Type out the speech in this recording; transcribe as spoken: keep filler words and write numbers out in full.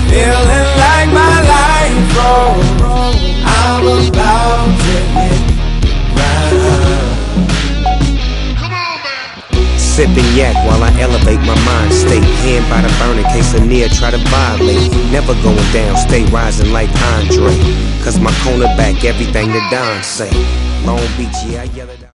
feeling like my life froze. I'm about to hit ground. Sipping yak while I elevate my mind state. Hand by the burn in case a near try to violate. Never going down, stay rising like Andre. Cause my cornerback, everything that Don say. Long Beach, yeah, I yell it out.